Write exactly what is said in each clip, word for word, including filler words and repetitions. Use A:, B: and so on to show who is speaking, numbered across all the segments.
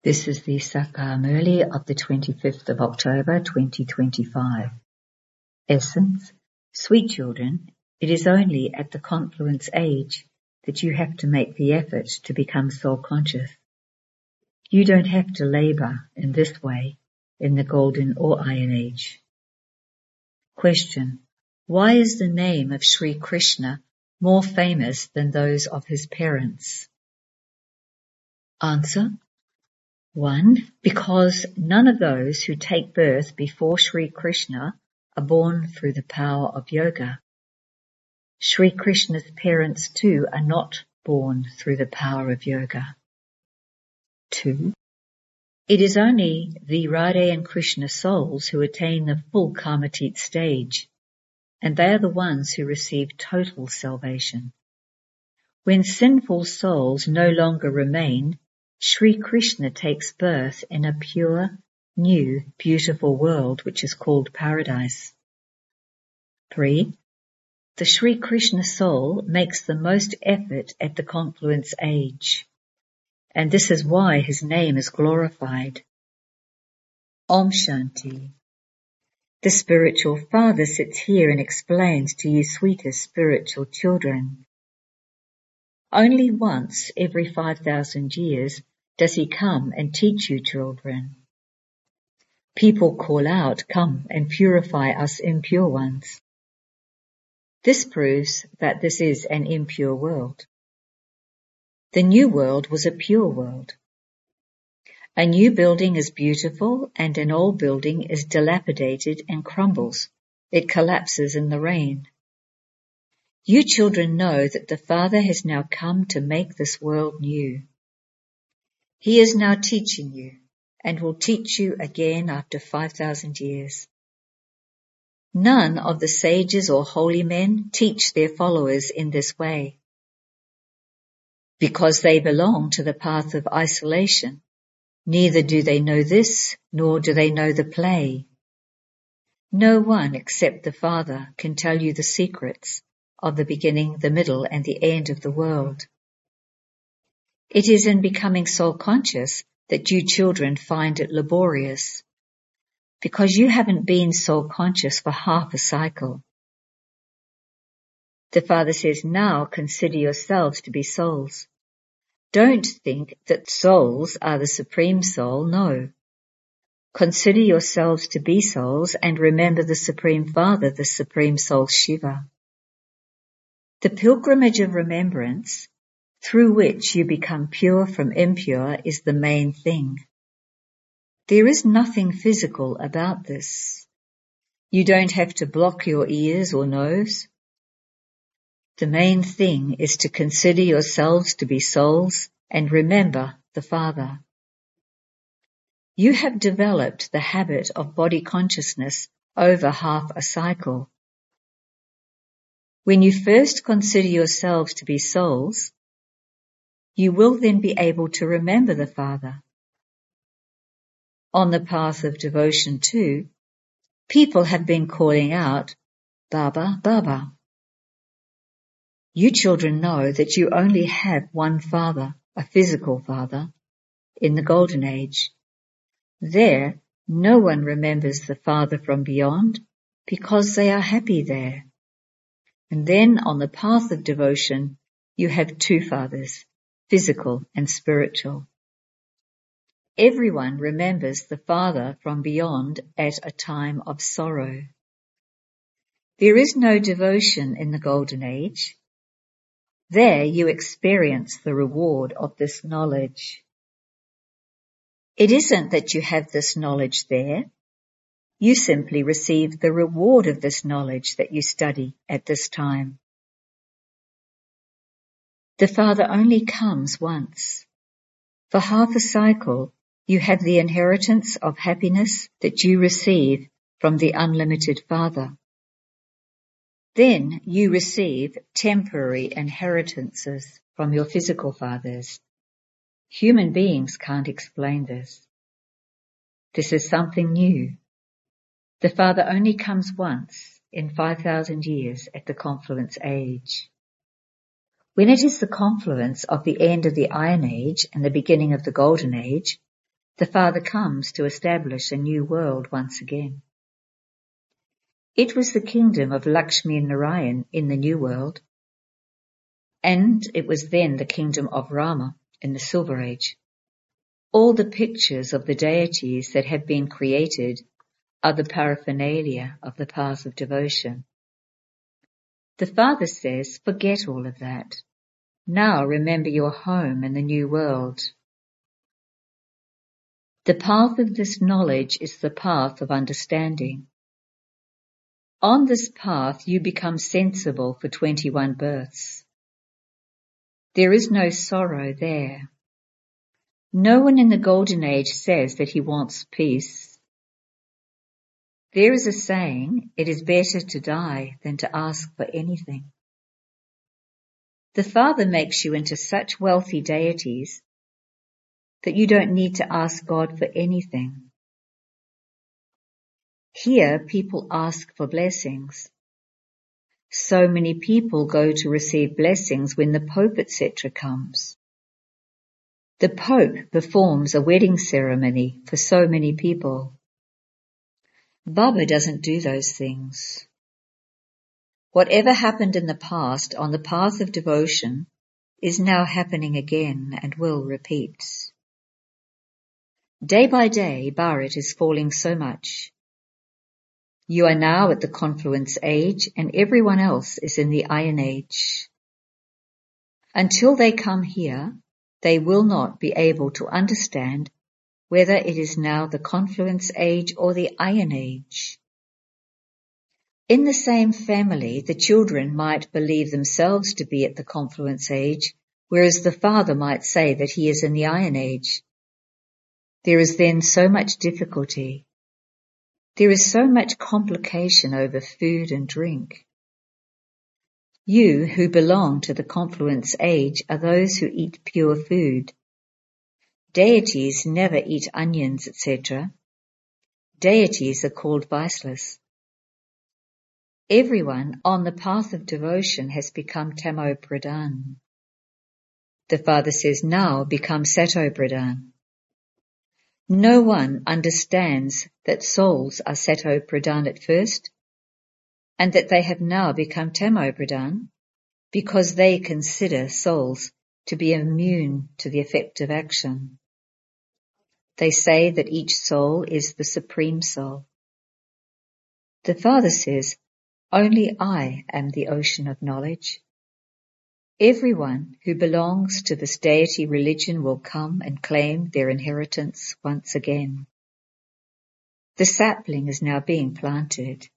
A: This is the Sakar Murli of the twenty-fifth of October twenty twenty-five. Essence: sweet children, it is only at the confluence age that you have to make the effort to become soul-conscious. You don't have to labor in this way in the golden or iron age. Question: why is the name of Sri Krishna more famous than those of his parents? Answer: one, because none of those who take birth before Sri Krishna are born through the power of yoga. Sri Krishna's parents too are not born through the power of yoga. Two, it is only the Radha and Krishna souls who attain the full Karmatit stage, and they are the ones who receive total salvation. When sinful souls no longer remain, Sri Krishna takes birth in a pure, new, beautiful world which is called paradise. Three, the Sri Krishna soul makes the most effort at the confluence age, and this is why his name is glorified. Om Shanti. The spiritual father sits here and explains to you sweetest spiritual children. Only once every five thousand years does he come and teach you children. People call out, "Come and purify us impure ones." This proves that this is an impure world. The new world was a pure world. A new building is beautiful and an old building is dilapidated and crumbles. It collapses in the rain. You children know that the Father has now come to make this world new. He is now teaching you and will teach you again after five thousand years. None of the sages or holy men teach their followers in this way. Because they belong to the path of isolation, neither do they know this, nor do they know the play. No one except the Father can tell you the secrets of the beginning, the middle, and the end of the world. It is in becoming soul-conscious that you children find it laborious, because you haven't been soul-conscious for half a cycle. The Father says, now consider yourselves to be souls. Don't think that souls are the Supreme Soul, no. Consider yourselves to be souls and remember the Supreme Father, the Supreme Soul Shiva. The pilgrimage of remembrance, through which you become pure from impure, is the main thing. There is nothing physical about this. You don't have to block your ears or nose. The main thing is to consider yourselves to be souls and remember the Father. You have developed the habit of body consciousness over half a cycle. When you first consider yourselves to be souls, you will then be able to remember the Father. On the path of devotion too, people have been calling out, "Baba, Baba." You children know that you only have one Father, a physical Father, in the Golden Age. There, no one remembers the Father from beyond because they are happy there. And then on the path of devotion, you have two fathers, physical and spiritual. Everyone remembers the Father from beyond at a time of sorrow. There is no devotion in the Golden Age. There you experience the reward of this knowledge. It isn't that you have this knowledge there. You simply receive the reward of this knowledge that you study at this time. The Father only comes once. For half a cycle, you have the inheritance of happiness that you receive from the unlimited Father. Then you receive temporary inheritances from your physical fathers. Human beings can't explain this. This is something new. The Father only comes once in five thousand years at the confluence age. When it is the confluence of the end of the Iron Age and the beginning of the Golden Age, the Father comes to establish a new world once again. It was the kingdom of Lakshmi and Narayan in the New World, and it was then the kingdom of Rama in the Silver Age. All the pictures of the deities that have been created are the paraphernalia of the path of devotion. The Father says, forget all of that. Now remember your home in the new world. The path of this knowledge is the path of understanding. On this path you become sensible for twenty-one births. There is no sorrow there. No one in the Golden Age says that he wants peace. There is a saying, it is better to die than to ask for anything. The Father makes you into such wealthy deities that you don't need to ask God for anything. Here people ask for blessings. So many people go to receive blessings when the Pope et cetera comes. The Pope performs a wedding ceremony for so many people. Baba doesn't do those things. Whatever happened in the past on the path of devotion is now happening again and will repeat. Day by day, Bharat is falling so much. You are now at the confluence age and everyone else is in the iron age. Until they come here, they will not be able to understand whether it is now the confluence age or the iron age. In the same family, the children might believe themselves to be at the confluence age, whereas the father might say that he is in the iron age. There is then so much difficulty. There is so much complication over food and drink. You who belong to the confluence age are those who eat pure food. Deities never eat onions, et cetera. Deities are called viceless. Everyone on the path of devotion has become Tamo Pradhan. The Father says now become Sato Pradhan. No one understands that souls are Sato Pradhan at first, and that they have now become Tamo Pradhan, because they consider souls to be immune to the effect of action. They say that each soul is the Supreme Soul. The Father says, only I am the ocean of knowledge. Everyone who belongs to this deity religion will come and claim their inheritance once again. The sapling is now being planted.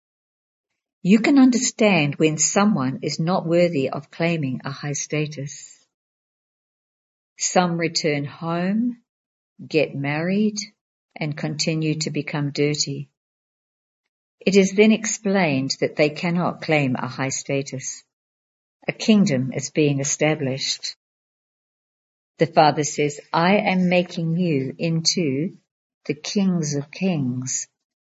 A: You can understand when someone is not worthy of claiming a high status. Some return home, get married, and continue to become dirty. It is then explained that they cannot claim a high status. A kingdom is being established. The Father says, I am making you into the kings of kings.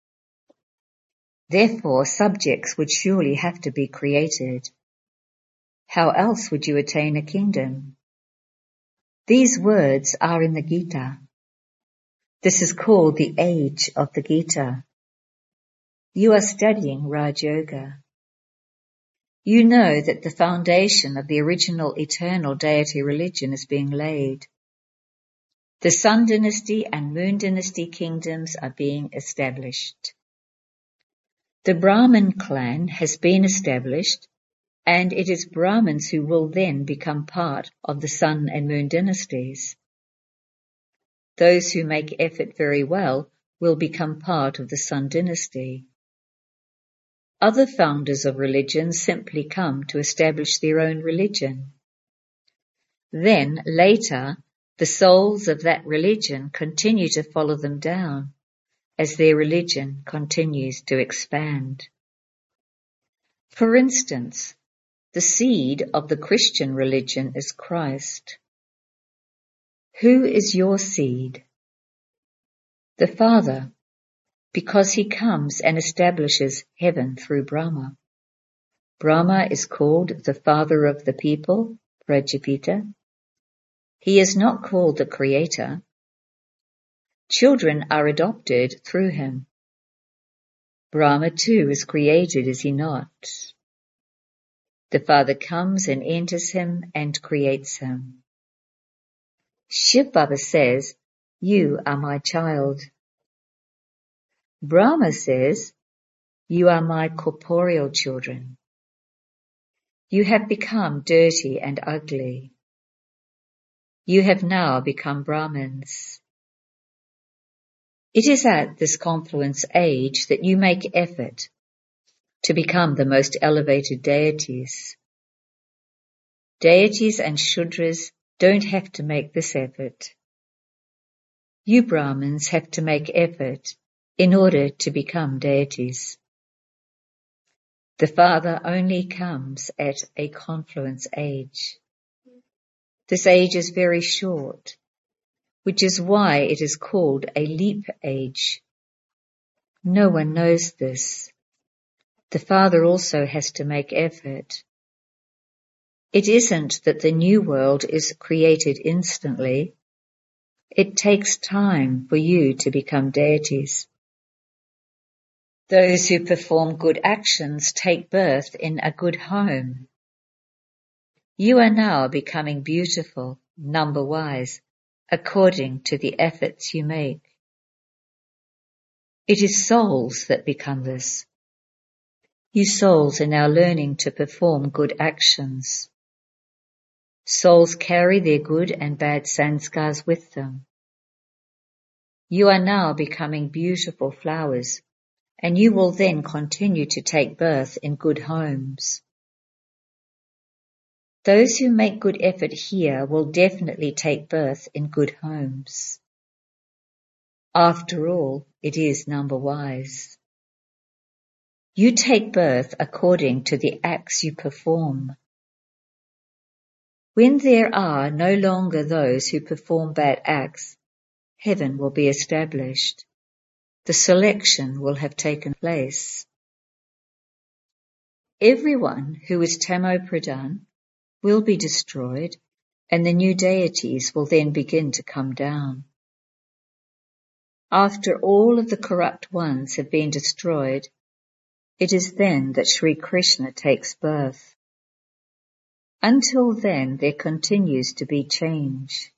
A: Therefore, subjects would surely have to be created. How else would you attain a kingdom? These words are in the Gita. This is called the age of the Gita. You are studying Raj Yoga. You know that the foundation of the original eternal deity religion is being laid. The Sun Dynasty and Moon Dynasty kingdoms are being established. The Brahmin clan has been established, and it is Brahmins who will then become part of the Sun and Moon dynasties. Those who make effort very well will become part of the Sun dynasty. Other founders of religions simply come to establish their own religion. Then, later, the souls of that religion continue to follow them down as their religion continues to expand. For instance, the seed of the Christian religion is Christ. Who is your seed? The Father, because he comes and establishes heaven through Brahma. Brahma is called the father of the people, Prajapita. He is not called the creator. Children are adopted through him. Brahma too is created, is he not? The Father comes and enters him and creates him. Shiv Baba says, you are my child. Brahma says, you are my corporeal children. You have become dirty and ugly. You have now become Brahmins. It is at this confluence age that you make effort to become the most elevated deities. Deities and Shudras don't have to make this effort. You Brahmins have to make effort in order to become deities. The Father only comes at a confluence age. This age is very short, which is why it is called a leap age. No one knows this. The Father also has to make effort. It isn't that the new world is created instantly. It takes time for you to become deities. Those who perform good actions take birth in a good home. You are now becoming beautiful, number-wise, according to the efforts you make. It is souls that become this. You souls are now learning to perform good actions. Souls carry their good and bad sanskars with them. You are now becoming beautiful flowers, and you will then continue to take birth in good homes. Those who make good effort here will definitely take birth in good homes. After all, it is number-wise. You take birth according to the acts you perform. When there are no longer those who perform bad acts, heaven will be established. The selection will have taken place. Everyone who is Tamo Pradhan will be destroyed, and the new deities will then begin to come down. After all of the corrupt ones have been destroyed, it is then that Sri Krishna takes birth. Until then, there continues to be change.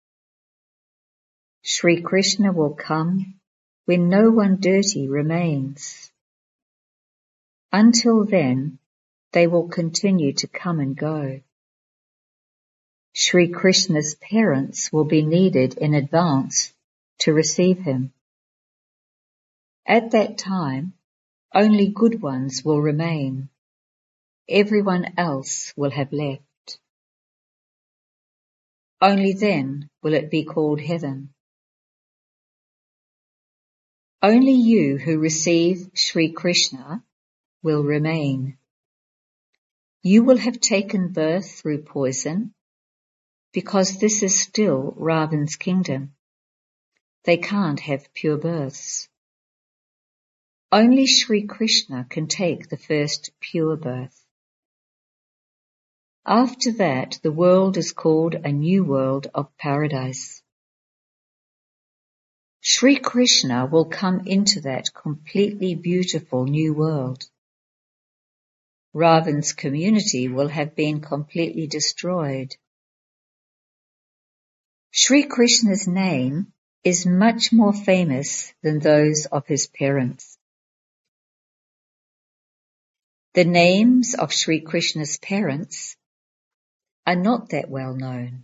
A: Sri Krishna will come when no one dirty remains. Until then, they will continue to come and go. Sri Krishna's parents will be needed in advance to receive him. At that time, only good ones will remain. Everyone else will have left. Only then will it be called heaven. Only you who receive Sri Krishna will remain. You will have taken birth through poison, because this is still Ravan's kingdom. They can't have pure births. Only Sri Krishna can take the first pure birth. After that, the world is called a new world of paradise. Sri Krishna will come into that completely beautiful new world. Ravan's community will have been completely destroyed. Sri Krishna's name is much more famous than those of his parents. The names of Sri Krishna's parents are not that well known.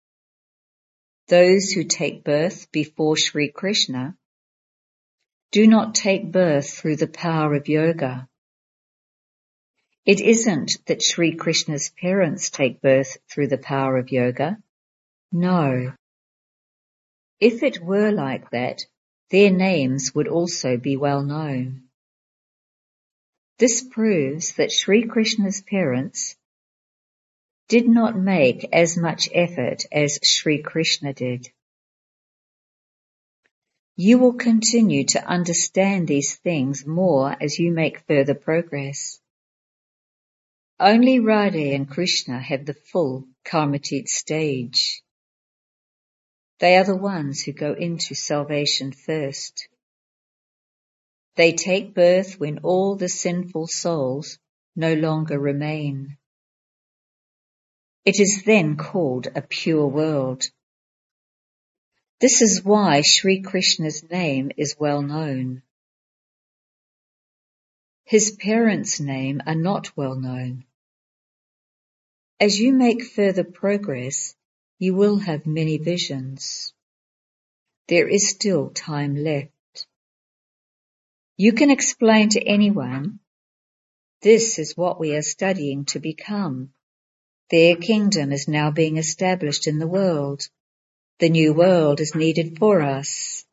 A: Those who take birth before Sri Krishna do not take birth through the power of yoga. It isn't that Sri Krishna's parents take birth through the power of yoga. No. If it were like that, their names would also be well known. This proves that Sri Krishna's parents did not make as much effort as Sri Krishna did. You will continue to understand these things more as you make further progress. Only Radha and Krishna have the full Karmatit stage. They are the ones who go into salvation first. They take birth when all the sinful souls no longer remain. It is then called a pure world. This is why Sri Krishna's name is well known. His parents' name are not well known. As you make further progress, you will have many visions. There is still time left. You can explain to anyone, this is what we are studying to become. Their kingdom is now being established in the world. The new world is needed for us.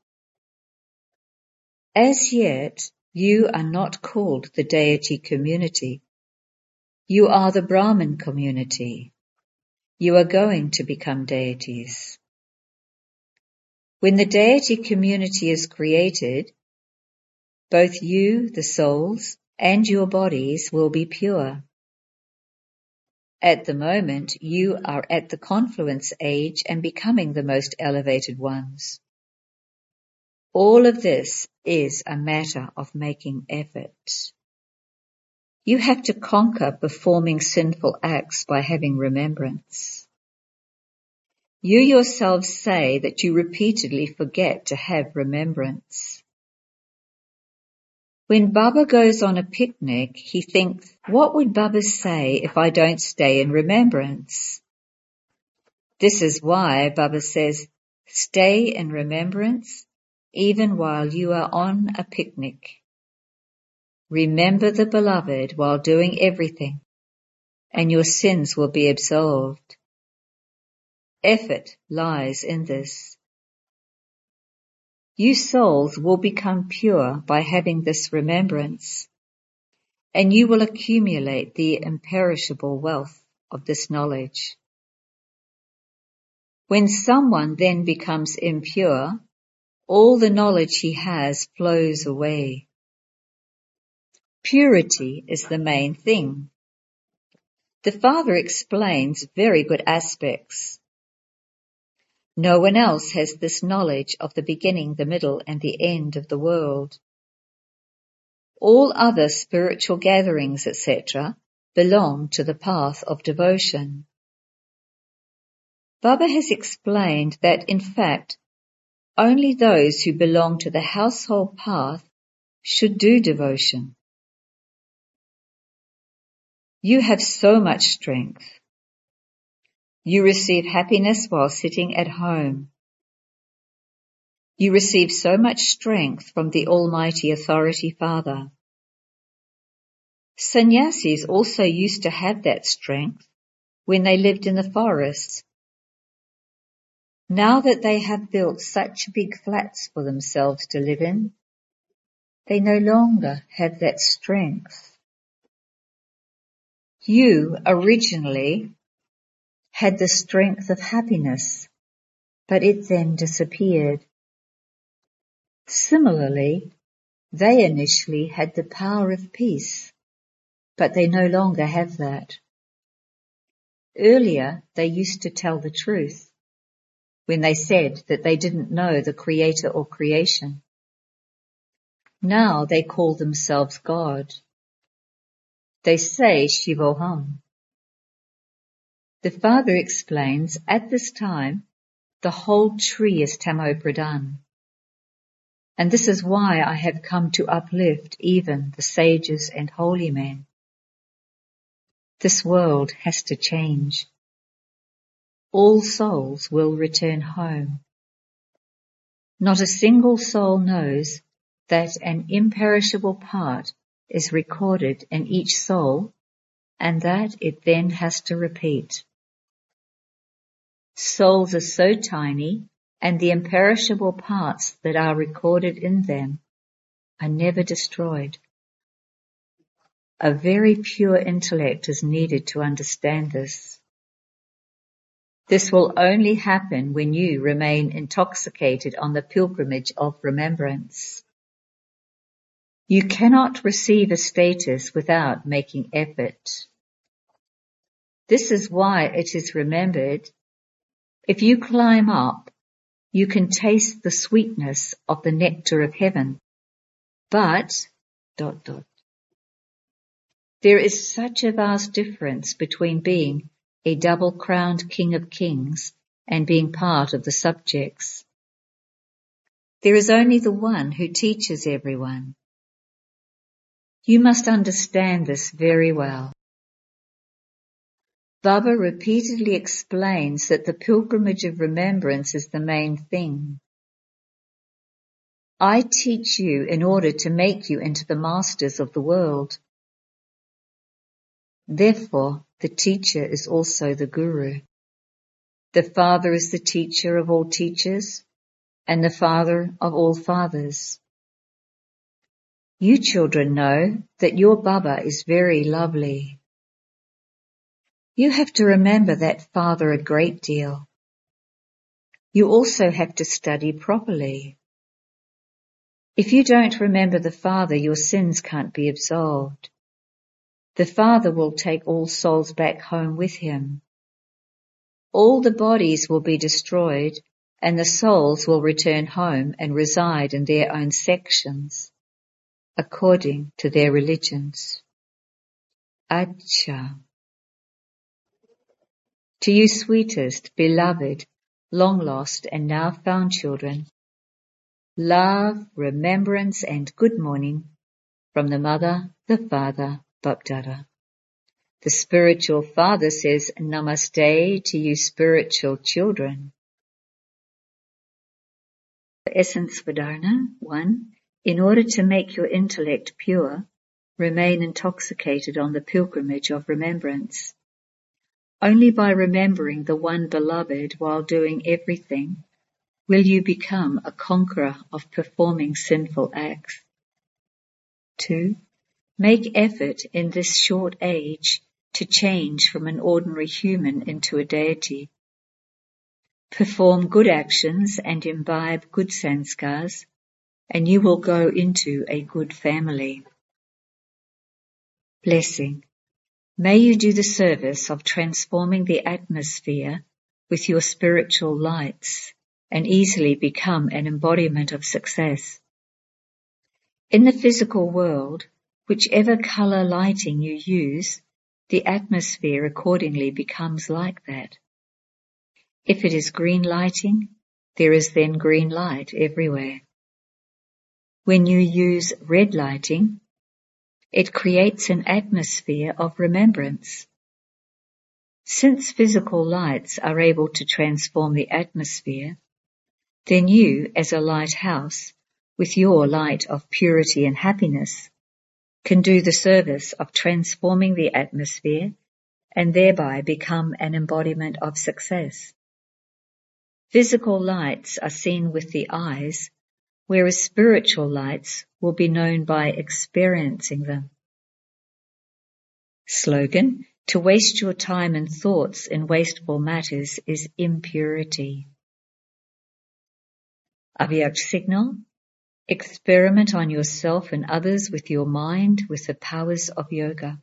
A: As yet, you are not called the deity community. You are the Brahman community. You are going to become deities. When the deity community is created, both you, the souls, and your bodies will be pure. At the moment, you are at the confluence age and becoming the most elevated ones. All of this is a matter of making effort. You have to conquer performing sinful acts by having remembrance. You yourselves say that you repeatedly forget to have remembrance. When Baba goes on a picnic, he thinks, what would Baba say if I don't stay in remembrance? This is why Baba says, stay in remembrance even while you are on a picnic. Remember the beloved while doing everything, and your sins will be absolved. Effort lies in this. You souls will become pure by having this remembrance, and you will accumulate the imperishable wealth of this knowledge. When someone then becomes impure, all the knowledge he has flows away. Purity is the main thing. The Father explains very good aspects. No one else has this knowledge of the beginning, the middle, and the end of the world. All other spiritual gatherings, et cetera, belong to the path of devotion. Baba has explained that, in fact, only those who belong to the household path should do devotion. You have so much strength. You receive happiness while sitting at home. You receive so much strength from the Almighty Authority Father. Sannyasis also used to have that strength when they lived in the forests. Now that they have built such big flats for themselves to live in, they no longer have that strength. You originally had the strength of happiness, but it then disappeared. Similarly, they initially had the power of peace, but they no longer have that. Earlier, they used to tell the truth when they said that they didn't know the Creator or creation. Now they call themselves God. They say Shivoham. The Father explains, at this time, the whole tree is Tamo Pradhan. And this is why I have come to uplift even the sages and holy men. This world has to change. All souls will return home. Not a single soul knows that an imperishable part is recorded in each soul and that it then has to repeat. Souls are so tiny, and the imperishable parts that are recorded in them are never destroyed. A very pure intellect is needed to understand this. This will only happen when you remain intoxicated on the pilgrimage of remembrance. You cannot receive a status without making effort. This is why it is remembered, if you climb up, you can taste the sweetness of the nectar of heaven. But, dot, dot, there is such a vast difference between being a double-crowned King of Kings and being part of the subjects. There is only the one who teaches everyone. You must understand this very well. Baba repeatedly explains that the pilgrimage of remembrance is the main thing. I teach you in order to make you into the masters of the world. Therefore, the teacher is also the guru. The Father is the teacher of all teachers and the Father of all fathers. You children know that your Baba is very lovely. You have to remember that Father a great deal. You also have to study properly. If you don't remember the Father, your sins can't be absolved. The Father will take all souls back home with him. All the bodies will be destroyed, and the souls will return home and reside in their own sections, according to their religions. Acha. To you sweetest, beloved, long lost and now found children, love, remembrance and good morning from the Mother, the Father, Bapdada. The spiritual father says namaste to you spiritual children. Essence Vedana, one. In order to make your intellect pure, remain intoxicated on the pilgrimage of remembrance. Only by remembering the one beloved while doing everything will you become a conqueror of performing sinful acts. Two. Make effort in this short age to change from an ordinary human into a deity. Perform good actions and imbibe good sanskars, and you will go into a good family. Blessing. May you do the service of transforming the atmosphere with your spiritual lights and easily become an embodiment of success. In the physical world, whichever color lighting you use, the atmosphere accordingly becomes like that. If it is green lighting, there is then green light everywhere. When you use red lighting, it creates an atmosphere of remembrance. Since physical lights are able to transform the atmosphere, then you, as a lighthouse, with your light of purity and happiness, can do the service of transforming the atmosphere and thereby become an embodiment of success. Physical lights are seen with the eyes, whereas spiritual lights will be known by experiencing them. Slogan: to waste your time and thoughts in wasteful matters is impurity. Avyak signal: experiment on yourself and others with your mind with the powers of yoga.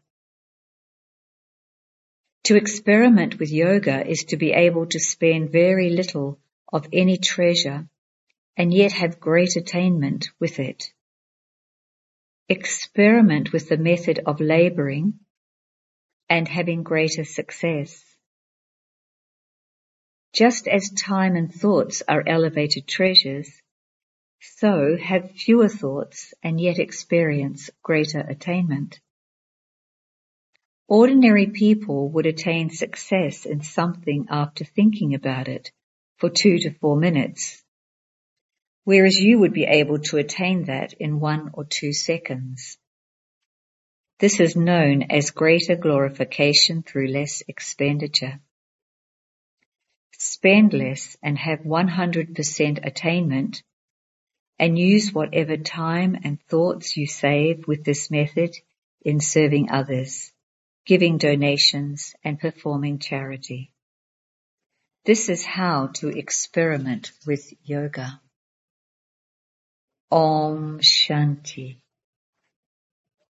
A: To experiment with yoga is to be able to spend very little of any treasure and yet have great attainment with it. Experiment with the method of laboring and having greater success. Just as time and thoughts are elevated treasures, so have fewer thoughts and yet experience greater attainment. Ordinary people would attain success in something after thinking about it for two to four minutes, whereas you would be able to attain that in one or two seconds. This is known as greater glorification through less expenditure. Spend less and have one hundred percent attainment, and use whatever time and thoughts you save with this method in serving others, giving donations and performing charity. This is how to experiment with yoga. Om Shanti.